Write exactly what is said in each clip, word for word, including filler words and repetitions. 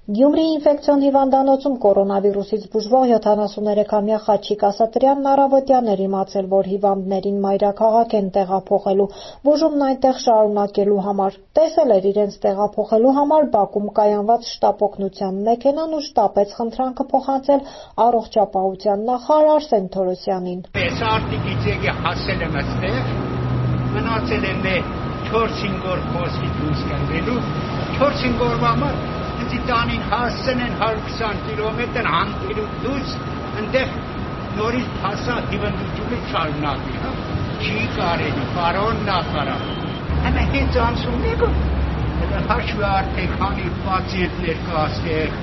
Գյումրիի ինֆեկցիոն հիվանդանոցում կորոնավիրուսից բուժվող յոթանասուններեքամյա Խաչիկ Ասատրյանն առավոտյան էր իմացել, որ հիվանդներին մայրաքաղաք են տեղափոխելու, բուժումն այնտեղ շարունակելու համար։ Տեսել էր իրենց տեղափոխելու համար Բաքում կայանված շտապ օգնության մեքենան ու շտապեց խնդրանքը փոխանցել առողջապահության նախարար Արսեն Թորոսյանին։ Ես արտիկից եկի հասել եմ այստեղ, մնացել եմ չորս-հինգ օր խոսքի դուրս գալու, չորս-հինգ օրվա համար Տանին հասցեն են հարյուր քսան կիլոմետր հանքելու դուրս, ընդեղ նորից հասա հիվանդությունը շարունակի, հա, չի կարելի, պարոն նախարար, հենա հենց անցումնեք, հաշվի արդեք հանի պացիենտներ կա աստեղ,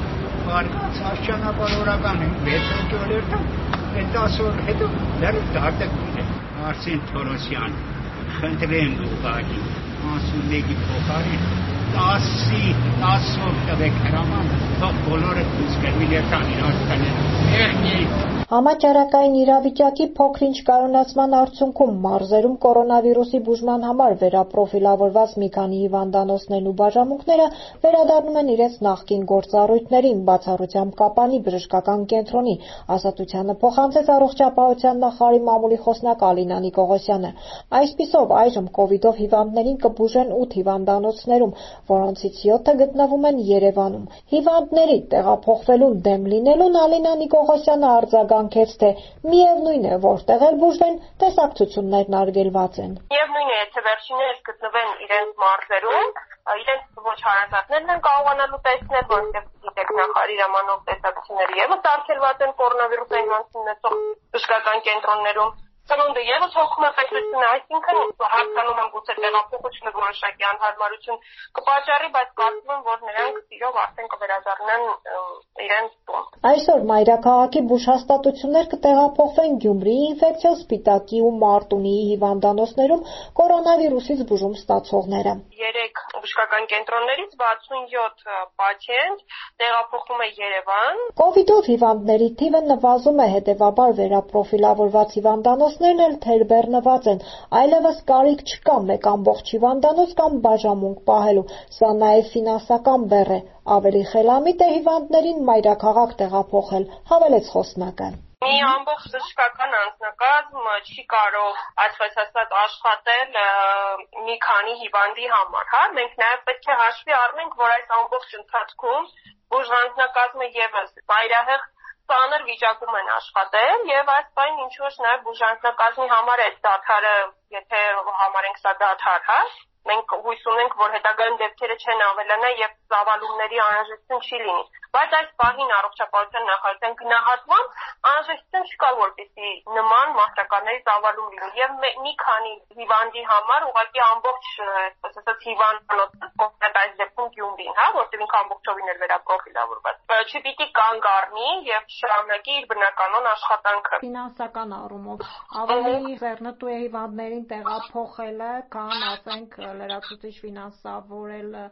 բարգաց ճանապարհորական են, վեց օր են դաս օր հետո լրիվ դարտակում է, Արսեն Թորոսյան, խնդրեմ ուղղակի, անցումնեքի փոխարին, տասի, տասով տվեք հրաման, թող բոլորը դուս գերվին երթանին արտկանեն, Համաճարակային իրավիճակի փոքր-ինչ կայունացման արդյունքում մարզերում կորոնավիրուսի բուժման համար վերապրոֆիլավորված մի քանի հիվանդանոցներն ու բաժանմունքները վերադառնում են իրենց նախկին գործառույթներին, բացառությամբ Կապանի բժշկական կենտրոնի, Ազատությանը փոխանցեց առողջապահության նախարարի մամուլի խոսնակ Ալինա Նիկողոսյանը։ Այսպիսով այժմ կովիդով հիվանդներին կբուժեն ութ հիվանդանոցներում, որոնցից յոթը գտնվում են Երևանում։ Հիվանդների տեղափոխվելուն դեմ լինելուն Ալինա Նիկողոսյանը արձագանքեց, թե միևնույն է, որտեղ էլ բուժվեն, տեսակցություններն արգելված են։ Միևնույն է, եթե վերջիններս գտնվեն իրենց մարզերում, իրենց ոչ հարազատներն են կարողանալու տեսնել, որովհետև գիտեք նախարարի հրամանով տեսակցությունները եւս արգելված են կորոնավիրուսային հիվանդություն ունեցող բժշկական կենտրոններում։ Սրանցը եւս հոգում է պետությունը, այսինքն հարկանում են գուցե տեղափոխությունը որոշակի անհարմարություն կպատճառի, բայց կարծում եմ, որ նրանք իրոք արդեն կվերադառնան իրենց տուն։ Այսօր մայրաքաղաքի բուժհաստատություններ կտեղափոխվեն Գյումրիի ինֆեկցիոն Սպիտակի ու Մարտունիի հիվանդանոցներում կորոնավիրուսից բուժում ստացողները։ Երեք բժշկական կենտրոններից վաթսունյոթ պացիենտ տեղափոխվում է Երևան։ Կովիդով հիվանդների թիվը նվազում է, հետևաբար վերապրոֆիլավորված հիվանդանոցներն էլ թերբեռնված են, այլևս կարիք չկա մեկ ամբողջ հիվանդանոց կամ բաժանմունք պահելու, սա նաև ֆինանսական բեռ է, ավելի խելամիտ է հիվանդներին մայրաքաղաք տեղափոխել, հավելեց խոսնակը։ Մի ամբողջ բժշկական անձնակազմ չի կարող այսպես ասած աշխատել մի քանի հիվանդի համար, հա, մենք նաև պետք է հաշվի առնենք, որ այս ամբողջ ընթացքում բուժանձնակազմը եւս վայրահեղ ծանր վիճակում են աշխատել եւ այս բան ինչու է նաեւ բուժանձնակազմի համար է դադարը, եթե համարենք սա դադար, հա, մենք հույս ունենք, որ հետագայում դեպքերը չեն ավելանա եւ ծավալումների անհրաժեշտություն չի լինի, բայց այս պահին առողջապահության նախարարության գնահատմամբ անհրաժեշտություն չկա, որպեսզի նման մահճակալների ծավալում լինի եւ մի քանի հիվանդի համար ուղղակի ամբողջ, այսպես ասած, հիվանդանոցը կոնկրետ այս դեպքում Գյումրին, հա, որտեղ ինքը ամբողջովին էր վերապրոֆիլավորված, չպիտի կանգ առնի եւ շարունակի իր բնականon աշխատանքը։ Ֆինանսական առումով ավելի ձեռնտու է հիվանդներին տեղափոխելը, քան ասենք լրացուցիչ ֆինանսավորելը։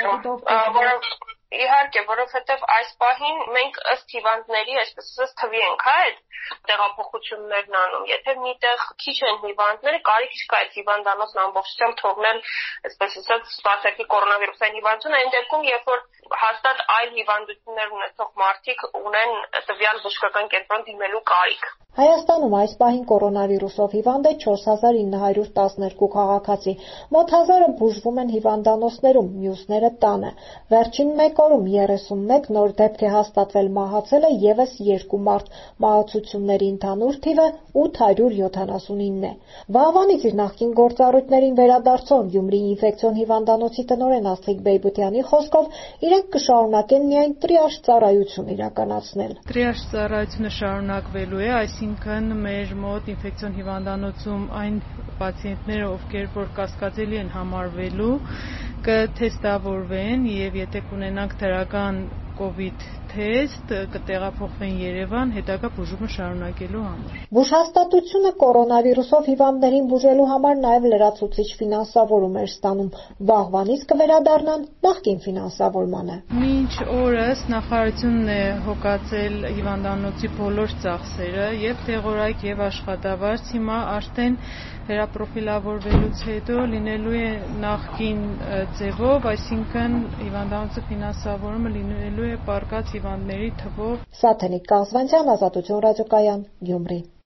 Այո, իհարկե, որովհետև այս պահին մենք ըստ հիվանդների, այսպես ասած, թվի ենք, հա, այդ տեղափոխություններն անում։ Եթե միտեղ քիչ են հիվանդները, կարիք չկա այդ հիվանդանոցն ամբողջությամբ թողնել, այսպես ասած, սպասարկի կորոնավիրուսային հիվանդություն, այն դեպքում, երբ որ հաստատ այլ հիվանդություններ ունեցող մարդիկ ունեն տվյալ բժշկական կենտրոն դիմելու կարիք։ Հայաստանում այս պահին կորոնավիրուսով հիվանդ է չորս հազար ինը հարյուր տասներկու քաղաքացի, մոտ հազարը բուժվում են հիվանդանոցներում, մյուսները տանը։ Վերջին մեկ օրում երեսունմեկ նոր դեպք է հաստատվել, մահացել է ևս երկու մարդ, մահացությունների ընդհանուր թիվը ութ հարյուր յոթանասունինն է։ Վաղվանից իր նախկին գործառույթներին վերադարձող Գյումրիի ինֆեկցիոն հիվանդանոցի տնօրեն Աստղիկ Բեյբությանի խոսքով իրենք կշարունակեն միայն տրիաժ ծառայություն իրականացնել։ Տրիաժ ծառայությունը շարունակվելու է, այսինքն մեր մոտ ինֆեկցիոն հիվանդանոցում այն պացիենտները, ովքեր որ կասկածելի են համարվելու, կթեստավորվեն եւ եթե կունենանք դրական կովիդ թեստ, կտեղափոխվեն Երևան հետագա բուժումը շարունակելու համար։ Բուժհաստատությունը կորոնավիրուսով հիվանդներին բուժելու համար նաև լրացուցիչ ֆինանսավորում էր ստանում, վաղվանից կվերադառնան նախկին ֆինանսավորմանը։ Մինչ օրս նախարարությունն է հոգացել հիվանդանոցի բոլոր ծախսերը եւ տեղորայք եւ աշխատավարձ, հիմա արդեն վերապրոֆիլավորվելուց հետո լինելու է նախկին ձևով, այսինքն հիվանդանոցի ֆինանսավորումը լինելու է է պառկած հիվանդների թվով։ Սաթենիկ Կաղզվանցյան, Ազատություն ռադիոկայան, Գյումրի։